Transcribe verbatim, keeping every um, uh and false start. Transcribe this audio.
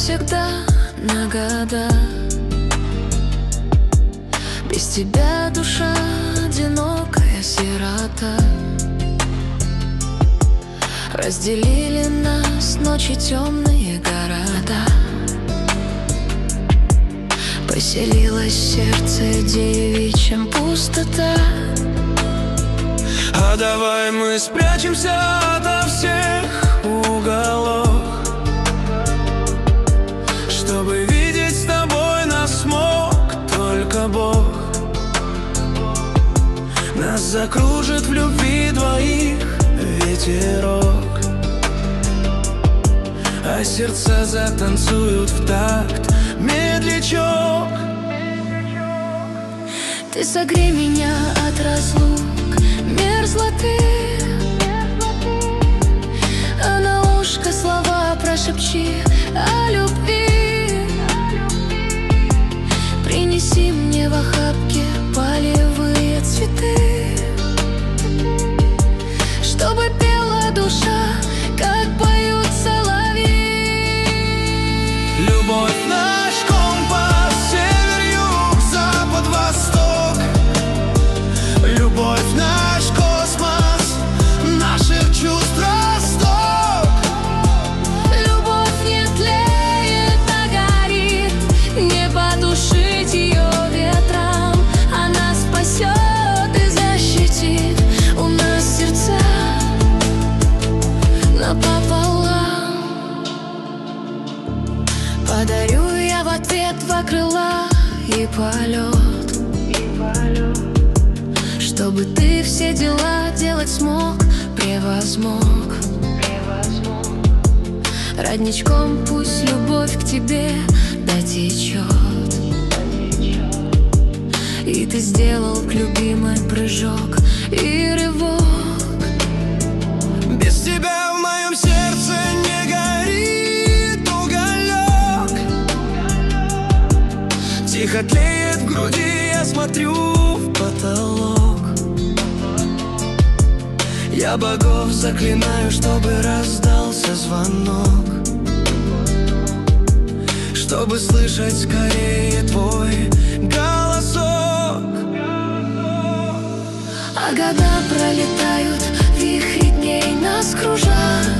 навсегда, на года. Без тебя душа одинокая сирота. Разделили нас ночи темные города. Поселилась в сердце девичьем пустота. А давай мы спрячемся ото всех уголов, чтобы видеть с тобой нас мог только Бог. Нас закружит в любви двоих ветерок, а сердца затанцуют в такт медлячок. Ты согрей меня от разлук, мерзла ты, а на ушко слова прошепчи о любви. Принеси мне в охапке полевые цветы, чтобы пела душа, как поют соловьи. Любовь наш компас, север-юг, запад-восток. Любовь наш космос, наших чувств росток. Любовь не тлеет, а горит, не потушить ее ветром. Она спасет и защитит. У нас сердца напополам. Подарю я в ответ два крыла и полет, чтобы ты все дела делать смог, превозмог. Родничком пусть любовь к тебе дотечет, и ты сделал к любимой прыжок и рывок. Без тебя в моем сердце не горит уголек. Тихо тлеет в груди, я смотрю в потолок. Я богов заклинаю, чтобы раздался звонок, чтобы слышать скорее твой голосок. А года пролетают, вихри дней нас кружат.